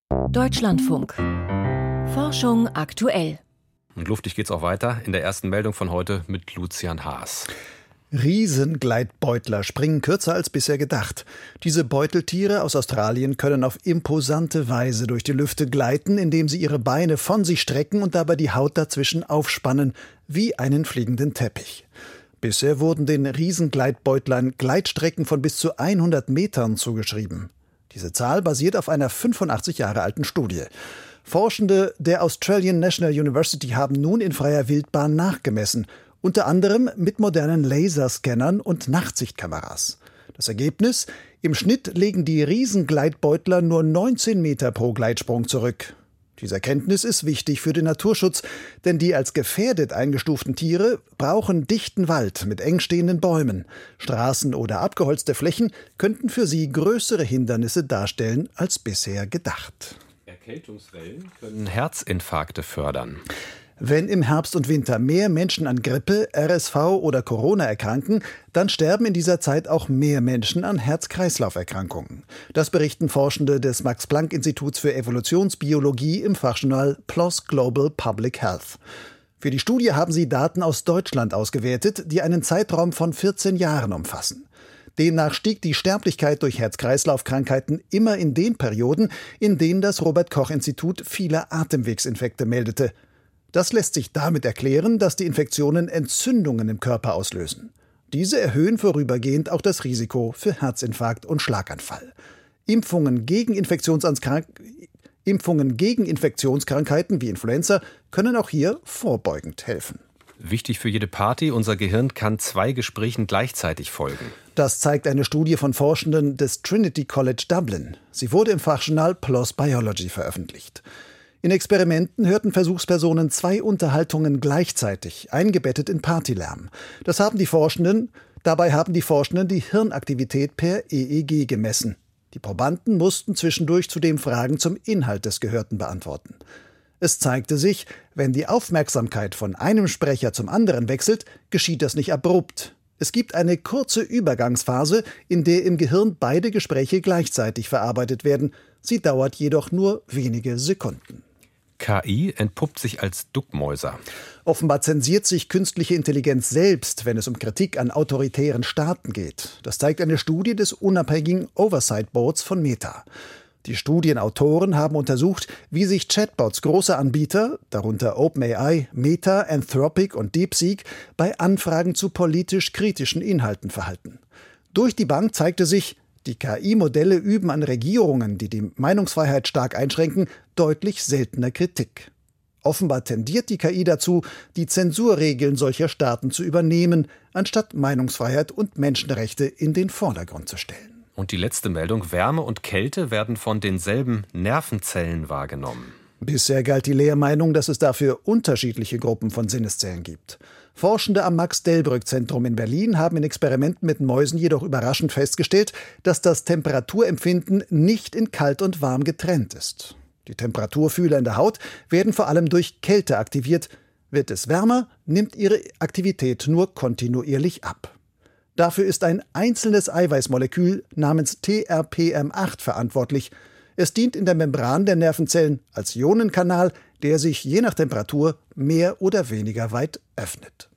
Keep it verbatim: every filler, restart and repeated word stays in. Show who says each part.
Speaker 1: Deutschlandfunk. Forschung aktuell.
Speaker 2: Und luftig geht's auch weiter in der ersten Meldung von heute mit Lucian Haas.
Speaker 3: Riesengleitbeutler springen kürzer als bisher gedacht. Diese Beuteltiere aus Australien können auf imposante Weise durch die Lüfte gleiten, indem sie ihre Beine von sich strecken und dabei die Haut dazwischen aufspannen, wie einen fliegenden Teppich. Bisher wurden den Riesengleitbeutlern Gleitstrecken von bis zu hundert Metern zugeschrieben. Diese Zahl basiert auf einer fünfundachtzig Jahre alten Studie. Forschende der Australian National University haben nun in freier Wildbahn nachgemessen, unter anderem mit modernen Laserscannern und Nachtsichtkameras. Das Ergebnis? Im Schnitt legen die Riesengleitbeutler nur neunzehn Meter pro Gleitsprung zurück. Diese Erkenntnis ist wichtig für den Naturschutz, denn die als gefährdet eingestuften Tiere brauchen dichten Wald mit eng stehenden Bäumen. Straßen oder abgeholzte Flächen könnten für sie größere Hindernisse darstellen als bisher gedacht.
Speaker 2: Erkältungswellen können Herzinfarkte fördern.
Speaker 3: Wenn im Herbst und Winter mehr Menschen an Grippe, R S V oder Corona erkranken, dann sterben in dieser Zeit auch mehr Menschen an Herz-Kreislauf-Erkrankungen. Das berichten Forschende des Max-Planck-Instituts für Evolutionsbiologie im Fachjournal P L O S Global Public Health. Für die Studie haben sie Daten aus Deutschland ausgewertet, die einen Zeitraum von vierzehn Jahren umfassen. Demnach stieg die Sterblichkeit durch Herz-Kreislauf-Krankheiten immer in den Perioden, in denen das Robert-Koch-Institut viele Atemwegsinfekte meldete. Das lässt sich damit erklären, dass die Infektionen Entzündungen im Körper auslösen. Diese erhöhen vorübergehend auch das Risiko für Herzinfarkt und Schlaganfall. Impfungen gegen Infektionsanskrank- Impfungen gegen Infektionskrankheiten wie Influenza können auch hier vorbeugend helfen.
Speaker 2: Wichtig für jede Party, unser Gehirn kann zwei Gesprächen gleichzeitig folgen.
Speaker 3: Das zeigt eine Studie von Forschenden des Trinity College Dublin. Sie wurde im Fachjournal P L O S Biology veröffentlicht. In Experimenten hörten Versuchspersonen zwei Unterhaltungen gleichzeitig, eingebettet in Partylärm. Das haben die Forschenden, dabei haben die Forschenden die Hirnaktivität per E E G gemessen. Die Probanden mussten zwischendurch zudem Fragen zum Inhalt des Gehörten beantworten. Es zeigte sich, wenn die Aufmerksamkeit von einem Sprecher zum anderen wechselt, geschieht das nicht abrupt. Es gibt eine kurze Übergangsphase, in der im Gehirn beide Gespräche gleichzeitig verarbeitet werden. Sie dauert jedoch nur wenige Sekunden.
Speaker 2: K I entpuppt sich als Duckmäuser.
Speaker 3: Offenbar zensiert sich künstliche Intelligenz selbst, wenn es um Kritik an autoritären Staaten geht. Das zeigt eine Studie des unabhängigen Oversight Boards von Meta. Die Studienautoren haben untersucht, wie sich Chatbots großer Anbieter, darunter OpenAI, Meta, Anthropic und DeepSeek, bei Anfragen zu politisch kritischen Inhalten verhalten. Durch die Bank zeigte sich, die K I-Modelle üben an Regierungen, die die Meinungsfreiheit stark einschränken, deutlich seltener Kritik. Offenbar tendiert die K I dazu, die Zensurregeln solcher Staaten zu übernehmen, anstatt Meinungsfreiheit und Menschenrechte in den Vordergrund zu stellen.
Speaker 2: Und die letzte Meldung: Wärme und Kälte werden von denselben Nervenzellen wahrgenommen.
Speaker 3: Bisher galt die Lehrmeinung, dass es dafür unterschiedliche Gruppen von Sinneszellen gibt. Forschende am Max-Delbrück-Zentrum in Berlin haben in Experimenten mit Mäusen jedoch überraschend festgestellt, dass das Temperaturempfinden nicht in kalt und warm getrennt ist. Die Temperaturfühler in der Haut werden vor allem durch Kälte aktiviert. Wird es wärmer, nimmt ihre Aktivität nur kontinuierlich ab. Dafür ist ein einzelnes Eiweißmolekül namens T R P M acht verantwortlich. Es dient in der Membran der Nervenzellen als Ionenkanal, der sich je nach Temperatur mehr oder weniger weit öffnet.